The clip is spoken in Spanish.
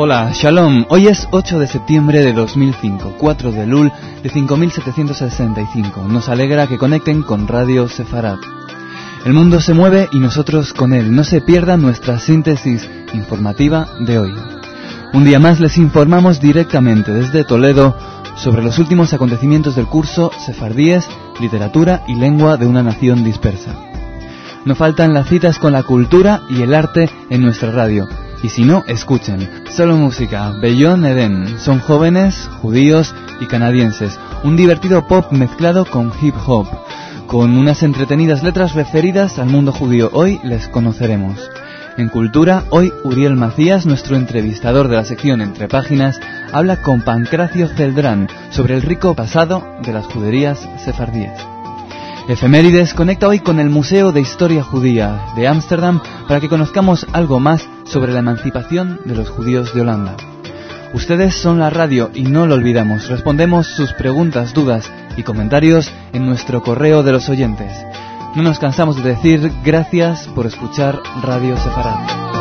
Hola, Shalom. Hoy es 8 de septiembre de 2005, 4 de Elul de 5765. Nos alegra que conecten con Radio Sefarad. El mundo se mueve y nosotros con él. No se pierdan nuestra síntesis informativa de hoy. Un día más les informamos directamente desde Toledo sobre los últimos acontecimientos del curso Sefardíes, Literatura y Lengua de una Nación Dispersa. No faltan las citas con la cultura y el arte en nuestra radio. Y si no, escuchen. Solo música, Bellón Eden. Son jóvenes, judíos y canadienses. Un divertido pop mezclado con hip hop, con unas entretenidas letras referidas al mundo judío. Hoy les conoceremos. En Cultura, hoy Uriel Macías, nuestro entrevistador de la sección Entre Páginas, habla con Pancracio Celdrán sobre el rico pasado de las juderías sefardíes. Efemérides conecta hoy con el Museo de Historia Judía de Ámsterdam para que conozcamos algo más sobre la emancipación de los judíos de Holanda. Ustedes son la radio y no lo olvidamos. Respondemos sus preguntas, dudas y comentarios en nuestro correo de los oyentes. No nos cansamos de decir gracias por escuchar Radio Sefarad.